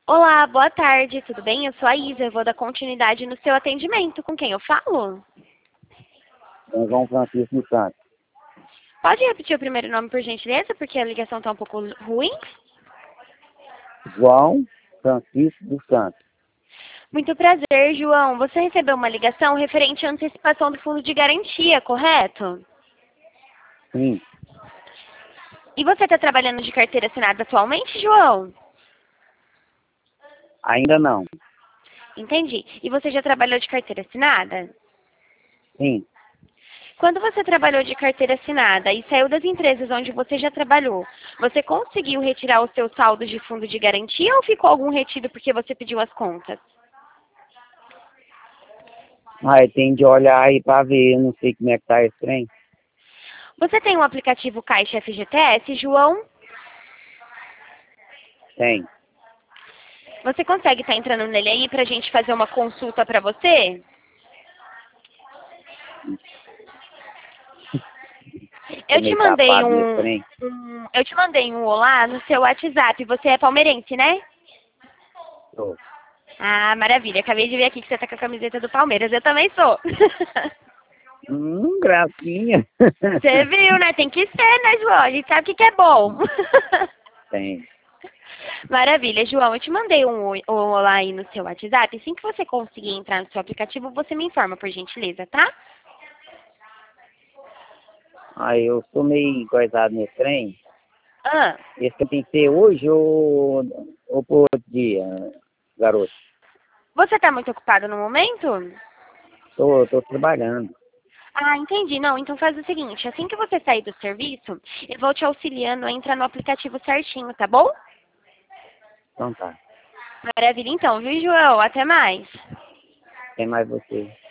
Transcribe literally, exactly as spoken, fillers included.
Olá, boa tarde, tudo bem? Eu sou a Isa, eu vou dar continuidade no seu atendimento. Com quem eu falo? É João Francisco dos Santos. Pode repetir o primeiro nome, por gentileza, porque a ligação está um pouco ruim? João Francisco dos Santos. Muito prazer, João. Você recebeu uma ligação referente à antecipação do fundo de garantia, correto? Sim, E você está trabalhando de carteira assinada atualmente, João? ainda não. Entendi. E você já trabalhou de carteira assinada? Sim, Quando você trabalhou de carteira assinada e saiu das empresas onde você já trabalhou, você conseguiu retirar o seu saldo de fundo de garantia ou ficou algum retido porque você pediu as contas? aí tem de olhar aí pra ver, eu não sei como é que tá esse trem. Você tem um aplicativo Caixa F G T S, João? Tem. Você consegue estar entrando nele aí para a gente fazer uma consulta para você? Tô Eu te meio mandei tapado nesse um, trem. um- eu te mandei um olá no seu WhatsApp. Você é palmeirense, né? Tô. Ah, maravilha. Acabei de ver aqui que você tá com a camiseta do Palmeiras. Eu também sou. Hum, gracinha. Você viu, né? Tem que ser, né, João? A gente sabe o que que é bom. Tem. Maravilha, João. Eu te mandei um, oi- um olá aí no seu WhatsApp. Assim que você conseguir entrar no seu aplicativo, você me informa, por gentileza, tá? Aí eu tô meio coisado nesse trem. Ah, Esse que tem que ser hoje ou, ou por outro dia, garoto? você tá muito ocupado no momento? Tô, tô trabalhando. Ah, entendi. Não, então faz o seguinte, assim que você sair do serviço, eu vou te auxiliando a entrar no aplicativo certinho, tá bom? Então tá. Maravilha então, viu, João? Até mais. Tem mais você.